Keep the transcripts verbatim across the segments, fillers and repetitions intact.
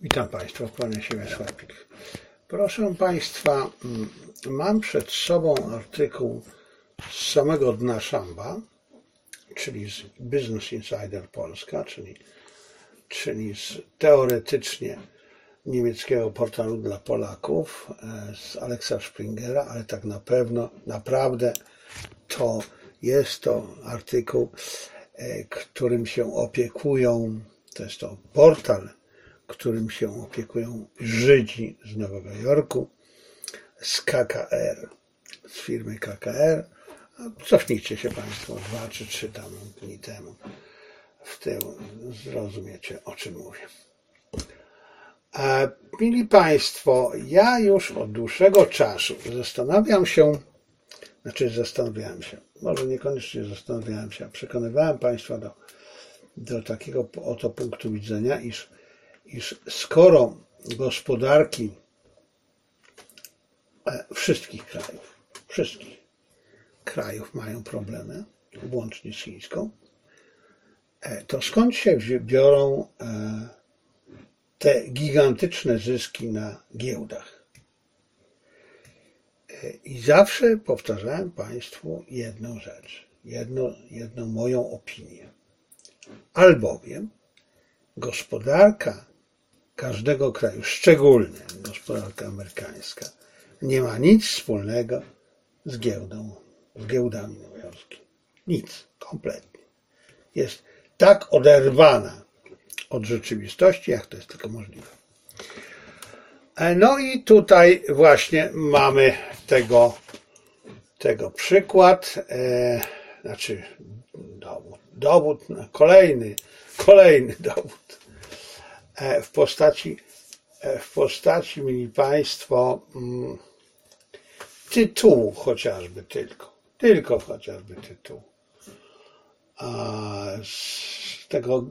Witam Państwa, kłaniam się Wiesławik. Proszę Państwa, mam przed sobą artykuł z samego dna Szamba, czyli z Business Insider Polska, czyli, czyli z teoretycznie niemieckiego portalu dla Polaków, z Alexa Springera, ale tak na pewno, naprawdę to jest to artykuł, którym się opiekują, to jest to portal, którym się opiekują Żydzi z Nowego Jorku, z K K R, z firmy K K R. Cofnijcie się Państwo dwa czy trzy tam dni temu w tył, zrozumiecie, o czym mówię. A, mili Państwo, ja już od dłuższego czasu zastanawiam się, znaczy zastanawiałem się, może niekoniecznie zastanawiałem się, a przekonywałem Państwa do, do takiego oto punktu widzenia, iż iż skoro gospodarki wszystkich krajów, wszystkich krajów mają problemy, łącznie z chińską, to skąd się biorą te gigantyczne zyski na giełdach? I zawsze powtarzałem Państwu jedną rzecz, jedno, jedną moją opinię. Albowiem gospodarka każdego kraju, szczególnie gospodarka amerykańska, nie ma nic wspólnego z giełdą, z giełdami nowojorskimi. Nic, kompletnie. Jest tak oderwana od rzeczywistości, jak to jest tylko możliwe. No i tutaj właśnie mamy tego, tego przykład, e, znaczy dowód, dowód na kolejny, kolejny dowód. W postaci, w postaci, mili Państwo, tytułu chociażby tylko, tylko chociażby tytułu. Z tego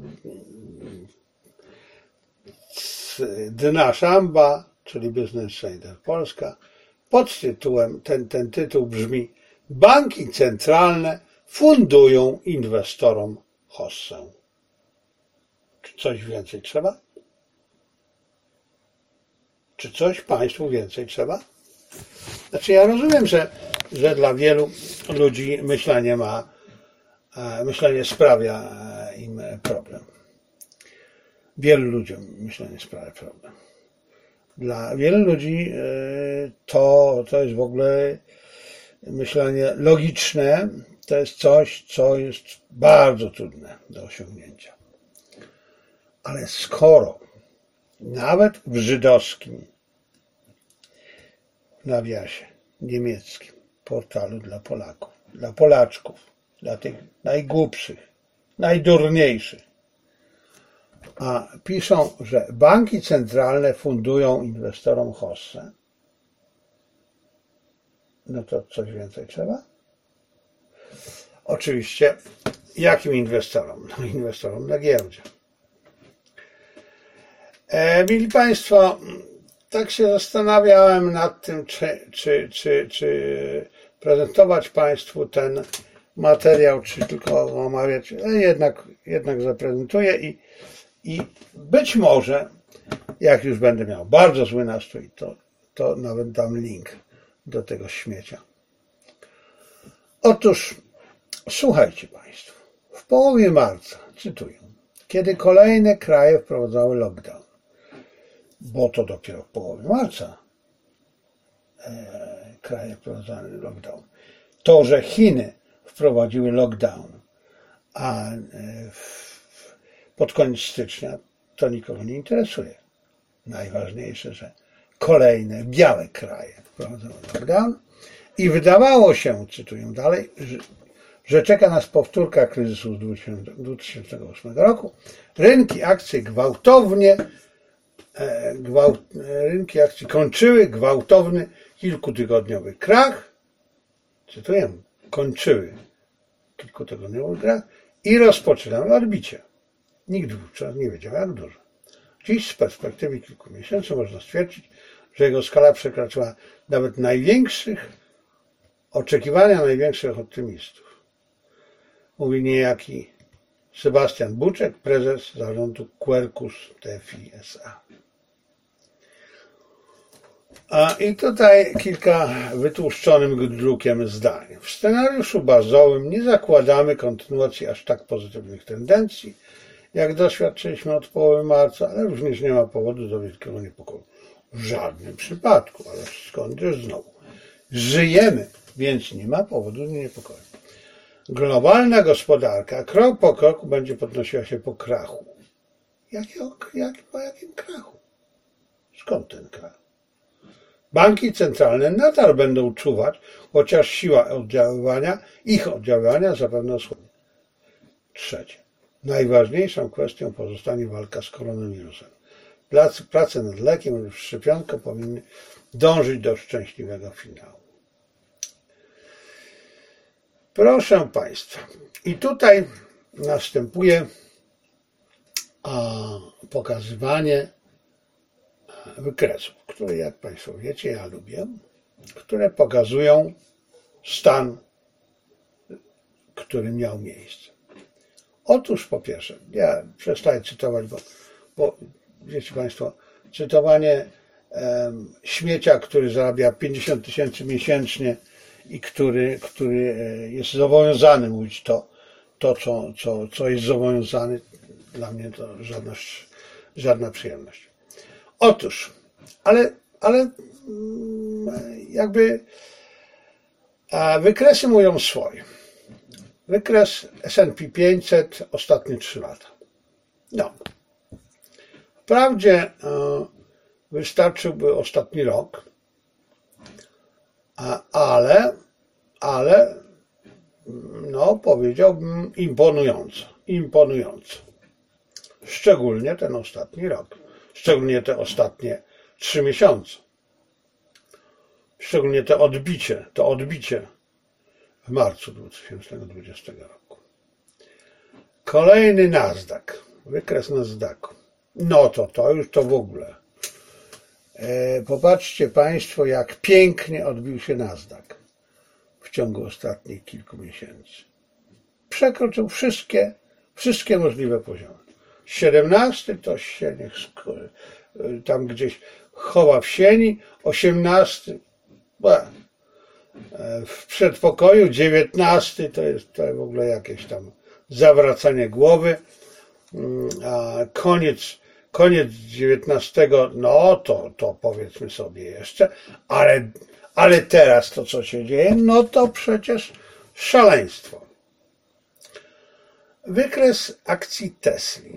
z dna Szamba, czyli Business Insider Polska, pod tytułem, ten, ten tytuł brzmi: banki centralne fundują inwestorom hossę. Czy coś więcej trzeba? Czy coś Państwu więcej trzeba? Znaczy ja rozumiem, że, że dla wielu ludzi myślenie ma, myślenie sprawia im problem. Wielu ludziom myślenie sprawia problem. Dla wielu ludzi to, to jest w ogóle myślenie logiczne, to jest coś, co jest bardzo trudne do osiągnięcia. Ale skoro nawet w żydowskim nawiasie niemieckim portalu dla Polaków, dla Polaczków, dla tych najgłupszych, najdurniejszych, a piszą, że banki centralne fundują inwestorom hossę, no to coś więcej trzeba? Oczywiście, jakim inwestorom? No inwestorom na giełdzie. E, mili Państwo, tak się zastanawiałem nad tym, czy, czy, czy, czy prezentować Państwu ten materiał, czy tylko omawiać. E, jednak, jednak zaprezentuję i, i być może, jak już będę miał bardzo zły nastrój, to, to nawet dam link do tego śmiecia. Otóż, słuchajcie Państwo, w połowie marca, cytuję, kiedy kolejne kraje wprowadzały lockdown, bo to dopiero w połowie marca e, kraje wprowadzały lockdown. To, że Chiny wprowadziły lockdown, a e, w, pod koniec stycznia, to nikogo nie interesuje. Najważniejsze, że kolejne białe kraje wprowadzały lockdown i wydawało się, cytuję dalej, że, że czeka nas powtórka kryzysu z dwa tysiące ósmego roku. Rynki akcji gwałtownie Gwałt, rynki akcji kończyły gwałtowny kilkutygodniowy krach, cytuję, kończyły kilkutygodniowy krach i rozpoczynały odbicie. Nikt wówczas nie wiedział, jak dużo. Dziś z perspektywy kilku miesięcy można stwierdzić, że jego skala przekroczyła nawet największych oczekiwania największych optymistów. Mówi niejaki Sebastian Buczek, prezes zarządu Quercus T F I S A. A i tutaj kilka wytłuszczonym drukiem zdań. W scenariuszu bazowym nie zakładamy kontynuacji aż tak pozytywnych tendencji, jak doświadczyliśmy od połowy marca, ale również nie ma powodu do wielkiego niepokoju. W żadnym przypadku, ale skądże znowu. Żyjemy, więc nie ma powodu do niepokoju. Globalna gospodarka krok po kroku będzie podnosiła się po krachu. Jakiego, jak, po jakim krachu? Skąd ten krach? Banki centralne nadal będą czuwać, chociaż siła oddziaływania, ich oddziaływania zapewne osłabnie. Trzecie. Najważniejszą kwestią pozostanie walka z koronawirusem. Prace nad lekiem lub szczepionką powinny dążyć do szczęśliwego finału. Proszę Państwa, i tutaj następuje a, pokazywanie wykresów, które, jak Państwo wiecie, ja lubię, które pokazują stan, który miał miejsce. Otóż po pierwsze, ja przestaję cytować, bo, bo wiecie Państwo, cytowanie um, śmiecia, który zarabia pięćdziesiąt tysięcy miesięcznie i który, który jest zobowiązany mówić to, to co, co, co jest zobowiązany, dla mnie to żadna, żadna przyjemność. Otóż, ale, ale jakby wykresy mówią swoje. Wykres S and P pięćset ostatnie trzy lata. No. Wprawdzie wystarczyłby ostatni rok, ale, ale no powiedziałbym imponująco, imponująco. Szczególnie ten ostatni rok. Szczególnie te ostatnie trzy miesiące. Szczególnie to odbicie, to odbicie w marcu dwa tysiące dwudziestego roku. Kolejny Nasdaq, wykres Nasdaqu. No to to już to w ogóle. E, popatrzcie Państwo, jak pięknie odbił się Nasdaq w ciągu ostatnich kilku miesięcy. Przekroczył wszystkie, wszystkie możliwe poziomy. siedemnasty to się niech tam gdzieś chowa w sieni, osiemnasty w przedpokoju, dziewiętnasty to jest to w ogóle jakieś tam zawracanie głowy, a koniec, koniec dziewiętnastego, no to, to powiedzmy sobie jeszcze, ale, ale teraz to co się dzieje, no to przecież szaleństwo. Wykres akcji Tesli.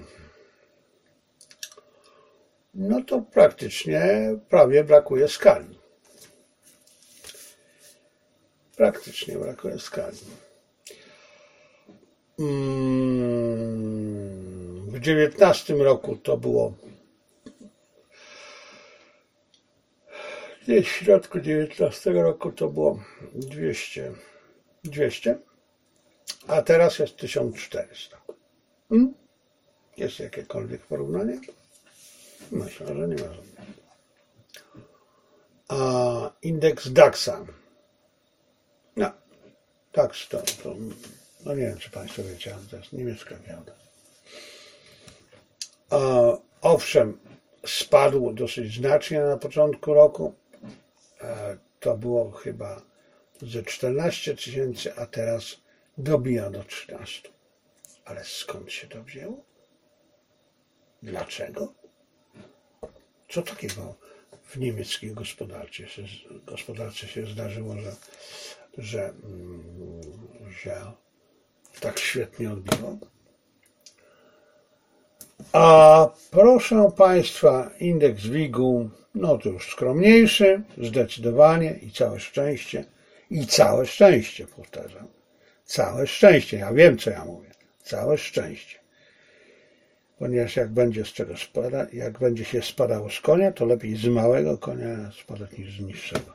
No to praktycznie prawie brakuje skali. Praktycznie brakuje skali. W dziewiętnastym roku to było gdzieś w środku dziewiętnastego roku to było dwieście, dwieście, a teraz jest tysiąc czterysta. Hmm? Jest jakiekolwiek porównanie? Myślę, że nie ma żadnego. A indeks DAX-a. No, DAX to, to, no nie wiem, czy Państwo wiecie, ale to jest niemiecka giełda. A, owszem, spadł dosyć znacznie na początku roku. E, to było chyba ze czternaście tysięcy, a teraz dobija do trzynastu. Ale skąd się to wzięło? Dlaczego? Co takiego w niemieckiej gospodarce się, gospodarce się zdarzyło, że, że, że tak świetnie odbiło? A proszę Państwa, indeks WIG-u, no to już skromniejszy, zdecydowanie i całe szczęście, i całe szczęście, powtarzam, całe szczęście, ja wiem co ja mówię, całe szczęście. Ponieważ jak będzie z czego spada, jak będzie się spadało z konia, to lepiej z małego konia spadać niż z niższego.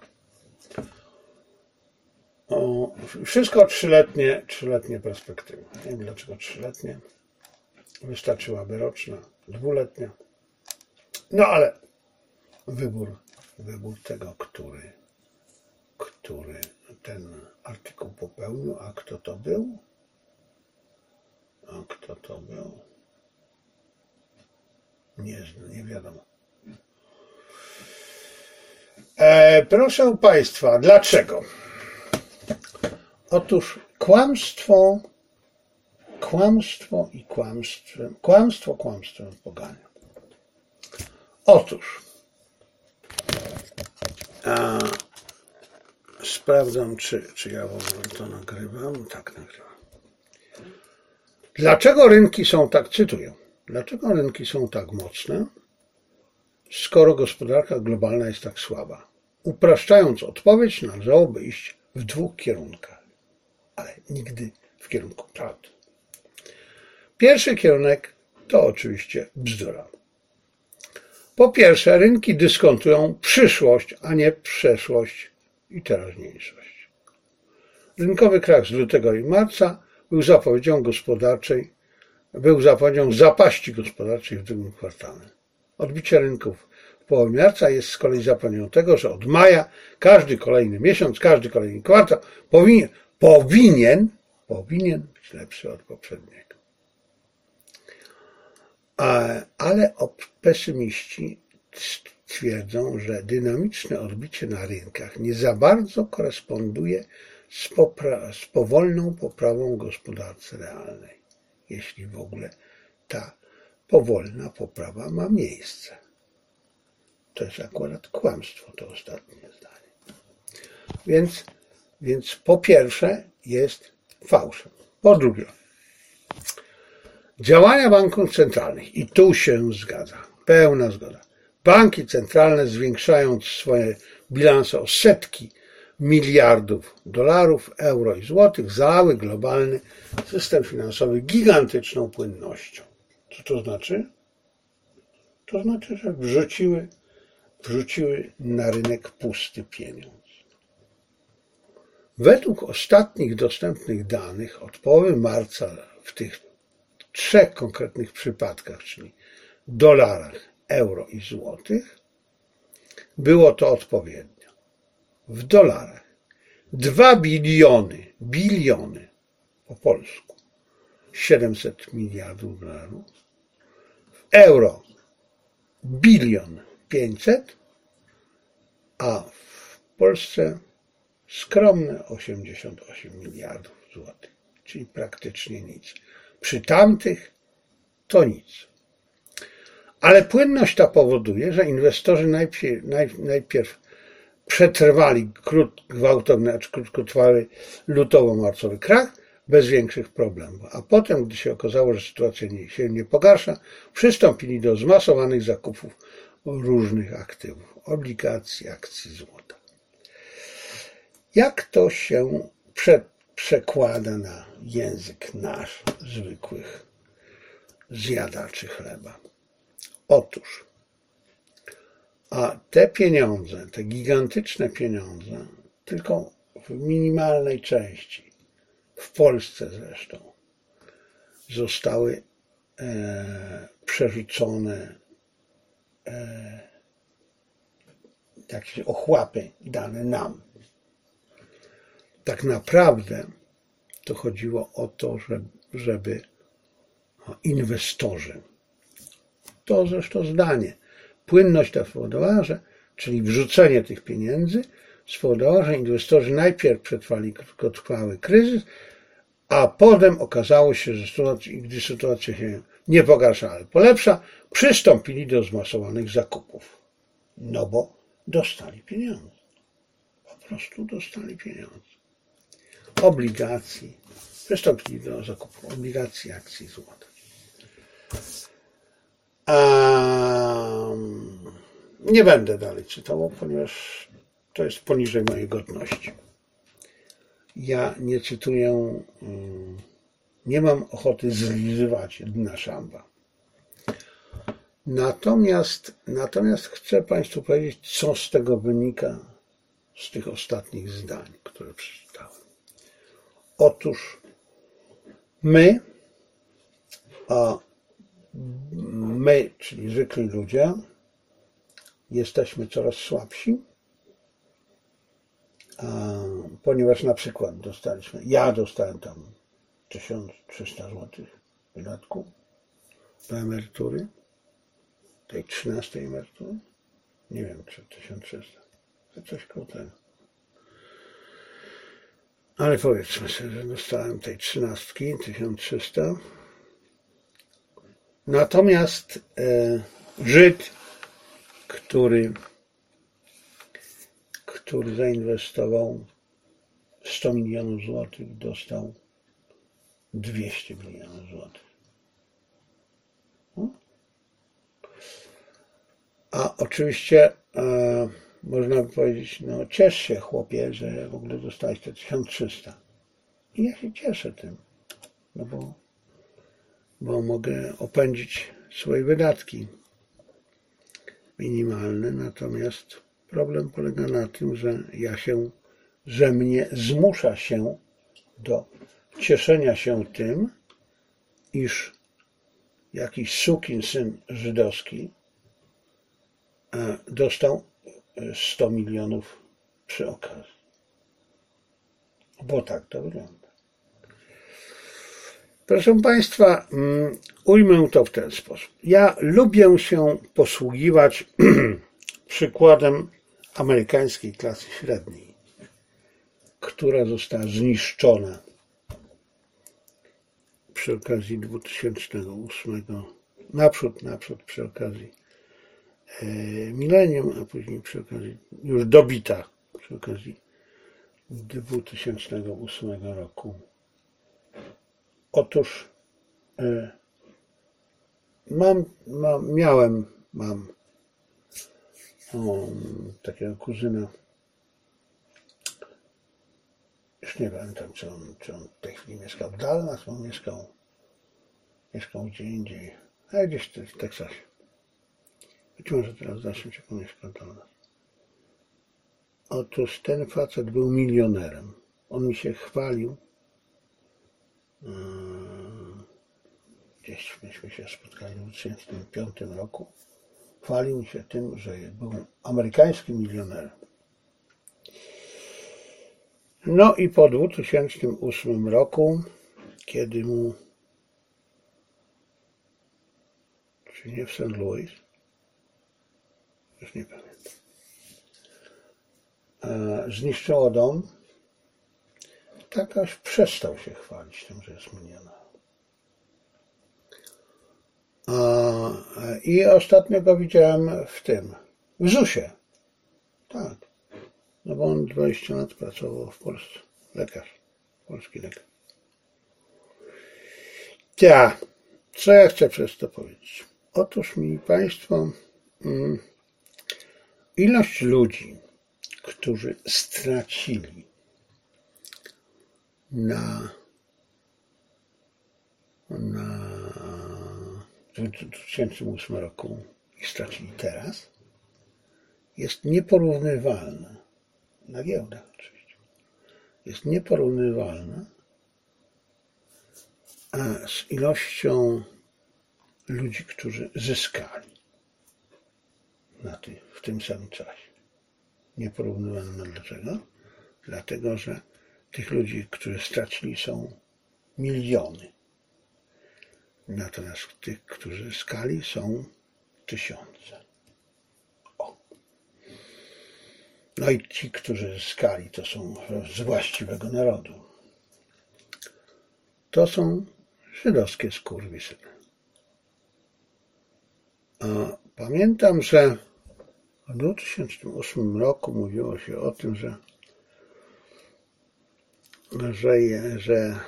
O, wszystko trzyletnie, trzyletnie perspektywy. Nie wiem dlaczego trzyletnie. Wystarczyłaby roczna, dwuletnia. No ale wybór, wybór tego, który, który ten artykuł popełnił, a kto to był? A kto to był? Nie, nie wiadomo. E, proszę Państwa, dlaczego? Otóż kłamstwo, kłamstwo i kłamstwem, kłamstwo kłamstwem pogania. Otóż a, sprawdzam, czy, czy ja w ogóle to nagrywam. Tak, nagrywam. Dlaczego rynki są tak, cytuję, dlaczego rynki są tak mocne, skoro gospodarka globalna jest tak słaba? Upraszczając odpowiedź, należałoby iść w dwóch kierunkach, ale nigdy w kierunku prawdy. Pierwszy kierunek to oczywiście bzdura. Po pierwsze, rynki dyskontują przyszłość, a nie przeszłość i teraźniejszość. Rynkowy krach z lutego i marca był zapowiedzią gospodarczej, był zapowiedzią zapaści gospodarczej w drugim kwartale. Odbicie rynków w połowie marca jest z kolei zapowiedzią tego, że od maja każdy kolejny miesiąc, każdy kolejny kwartał powinien, powinien, powinien być lepszy od poprzedniego. Ale pesymiści twierdzą, że dynamiczne odbicie na rynkach nie za bardzo koresponduje z, popra- z powolną poprawą gospodarce realnej, jeśli w ogóle ta powolna poprawa ma miejsce. To jest akurat kłamstwo, to ostatnie zdanie. Więc, więc po pierwsze jest fałszem. Po drugie, działania banków centralnych, i tu się zgadza, pełna zgoda. Banki centralne, zwiększając swoje bilanse o setki miliardów dolarów, euro i złotych, zalały globalny system finansowy gigantyczną płynnością. Co to znaczy? To znaczy, że wrzuciły, wrzuciły na rynek pusty pieniądz. Według ostatnich dostępnych danych od połowy marca w tych trzech konkretnych przypadkach, czyli dolarach, euro i złotych, było to odpowiednio. W dolarach dwa biliony, biliony po polsku, siedemset miliardów dolarów, w euro bilion pięćset, a w Polsce skromne osiemdziesiąt osiem miliardów złotych, czyli praktycznie nic. Przy tamtych to nic. Ale płynność ta powoduje, że inwestorzy najpierw, najpierw przetrwali krót, gwałtowny, acz krótkotrwały lutowo-marcowy krach bez większych problemów. A potem, gdy się okazało, że sytuacja nie, się nie pogarsza, przystąpili do zmasowanych zakupów różnych aktywów, obligacji, akcji, złota. Jak to się prze, przekłada na język nasz, zwykłych zjadaczy chleba? Otóż, a te pieniądze, te gigantyczne pieniądze, tylko w minimalnej części, w Polsce zresztą, zostały e, przerzucone e, jakieś ochłapy dane nam. Tak naprawdę to chodziło o to, żeby, żeby inwestorzy, to zresztą zdanie, płynność ta spowodowała, że, czyli wrzucenie tych pieniędzy spowodowała, że inwestorzy najpierw przetrwali krótkotrwały kryzys, a potem okazało się, że sytuacja, gdy sytuacja się nie pogarsza, ale polepsza, przystąpili do zmasowanych zakupów. No bo dostali pieniądze. Po prostu dostali pieniądze. Obligacji. Przystąpili do zakupu obligacji, akcji, złota. Um, nie będę dalej cytował, ponieważ to jest poniżej mojej godności. Ja nie cytuję, nie mam ochoty zlizywać dna szamba. Natomiast, natomiast chcę Państwu powiedzieć, co z tego wynika, z tych ostatnich zdań, które przeczytałem. Otóż my, a my, czyli zwykli ludzie, jesteśmy coraz słabsi, ponieważ na przykład dostaliśmy, ja dostałem tam tysiąc trzysta złotych wydatku do emerytury, tej trzynastej emerytury, nie wiem, czy tysiąc trzysta. Coś koło tego. Ale powiedzmy sobie, że dostałem tej trzynastki, tysiąc trzysta. Natomiast e, Żyd, który, który zainwestował sto milionów złotych, dostał dwieście milionów złotych. No. A oczywiście e, można by powiedzieć, no ciesz się chłopie, że w ogóle dostałeś te tysiąc trzysta. I ja się cieszę tym, no bo, bo mogę opędzić swoje wydatki minimalne, natomiast problem polega na tym, że ja się, że mnie zmusza się do cieszenia się tym, iż jakiś sukinsyn żydowski dostał sto milionów przy okazji. Bo tak to wygląda. Proszę Państwa, ujmę to w ten sposób. Ja lubię się posługiwać przykładem amerykańskiej klasy średniej, która została zniszczona przy okazji dwutysięcznego ósmego, naprzód, naprzód przy okazji e, milenium, a później przy okazji, już dobita przy okazji dwutysięcznego ósmego roku. Otóż e, mam, mam, miałem, mam o, takiego kuzyna, już nie pamiętam, czy on, czy on w tej chwili mieszkał w Dallas, on mieszkał, mieszkał gdzie indziej, a gdzieś w Teksasie. Być może teraz zacznę się pomieszkał w Dallas. Otóż ten facet był milionerem. On mi się chwalił, gdzieś myśmy się spotkali w dwa tysiące piątym roku, chwalił się tym, że był amerykańskim milionerem. No i po dwa tysiące ósmym roku, kiedy mu, czy nie w Saint Louis, już nie pamiętam, zniszczyło dom, tak aż przestał się chwalić tym, że jest milionerem. I ostatnio go widziałem w tym, w zusie. Tak. No bo on dwadzieścia lat pracował w Polsce. Lekarz. Polski lekarz. Ja, co ja chcę przez to powiedzieć? Otóż, mili Państwo, ilość ludzi, którzy stracili na, na w dwa tysiące ósmym roku i stracili teraz, jest nieporównywalna, na giełdach oczywiście, jest nieporównywalna z ilością ludzi, którzy zyskali na ty, w tym samym czasie. Nieporównywalna dlaczego? Dlatego, że tych ludzi, którzy stracili, są miliony. Natomiast tych, którzy zyskali, są tysiące. O. No i ci, którzy zyskali, to są z właściwego narodu. To są żydowskie skurwysyny. A pamiętam, że w dwa tysiące ósmym roku mówiło się o tym, że, że, że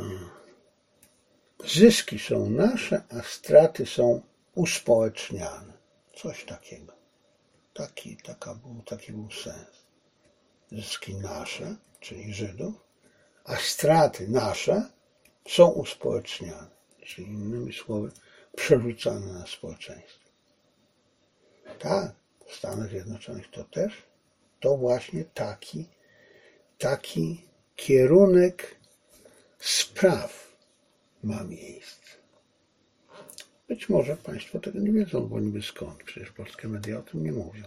zyski są nasze, a straty są uspołeczniane. Coś takiego. Taki, taka był, taki był sens. Zyski nasze, czyli Żydów, a straty nasze są uspołeczniane. Czyli innymi słowy, przerzucane na społeczeństwo. Tak, w Stanach Zjednoczonych to też, to właśnie taki, taki kierunek spraw ma miejsce. Być może Państwo tego nie wiedzą, bo niby skąd, przecież polskie media o tym nie mówią.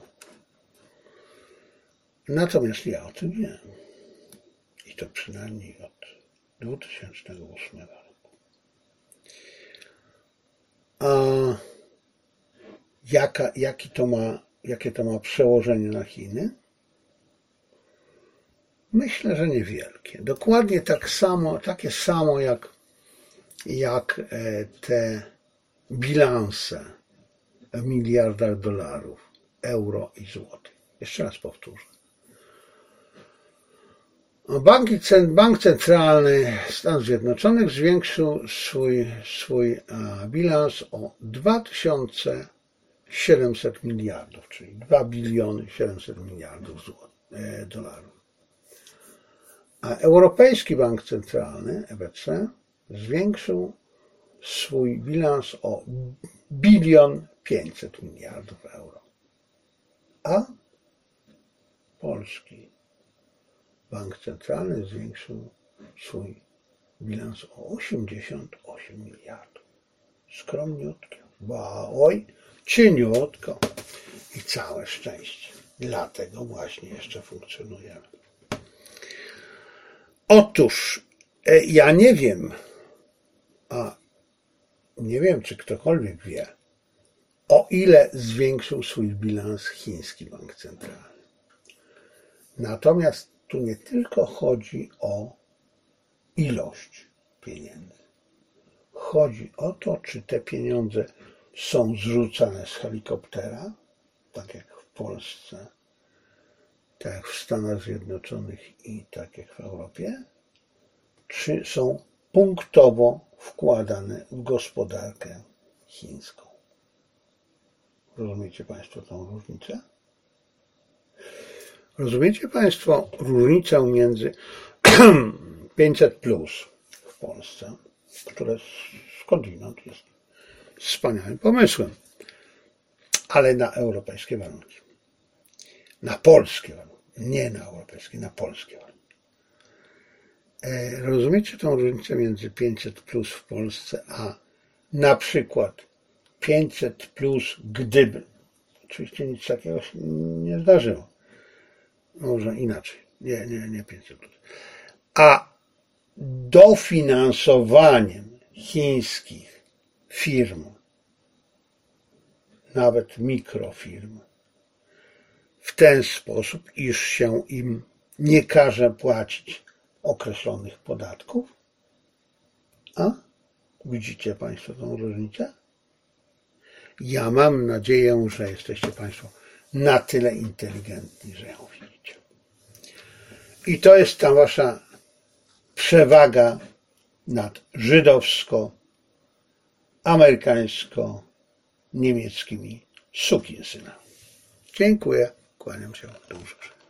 Natomiast ja o tym wiem. I to przynajmniej od dwa tysiące ósmego roku. A jaka, jaki to ma, jakie to ma przełożenie na Chiny? Myślę, że niewielkie. Dokładnie tak samo, takie samo jak, jak te bilanse w miliardach dolarów, euro i złotych. Jeszcze raz powtórzę. Banki, Bank Centralny Stanów Zjednoczonych zwiększył swój, swój bilans o dwa tysiące siedemset miliardów, czyli dwa biliony siedemset miliardów dolarów. A Europejski Bank Centralny, E B C, zwiększył swój bilans o bilion pięćset miliardów euro. A Polski Bank Centralny zwiększył swój bilans o osiemdziesiąt osiem miliardów. Skromniutko, bo oj, cieniutko i całe szczęście. Dlatego właśnie jeszcze funkcjonujemy. Otóż ja nie wiem, a nie wiem, czy ktokolwiek wie, o ile zwiększył swój bilans chiński bank centralny. Natomiast tu nie tylko chodzi o ilość pieniędzy. Chodzi o to, czy te pieniądze są zrzucane z helikoptera, tak jak w Polsce, tak jak w Stanach Zjednoczonych i tak jak w Europie, czy są punktowo wkładane w gospodarkę chińską. Rozumiecie Państwo tą różnicę? Rozumiecie Państwo różnicę między pięćset plus w Polsce, które skądinąd jest wspaniałym pomysłem, ale na europejskie warunki. Na polskie warunki. Nie na europejskie, na polskie warunki. Rozumiecie tą różnicę między pięćset plus w Polsce, a na przykład pięćset plus, gdyby, oczywiście nic takiego się nie zdarzyło, może inaczej, nie, nie, nie pięćset plus, a dofinansowaniem chińskich firm, nawet mikrofirm, w ten sposób, iż się im nie każe płacić określonych podatków. A widzicie Państwo tą różnicę? Ja mam nadzieję, że jesteście Państwo na tyle inteligentni, że ją widzicie. I to jest ta wasza przewaga nad żydowsko-amerykańsko-niemieckimi sukinsynami. Dziękuję. Kłaniam się do usłyszenia.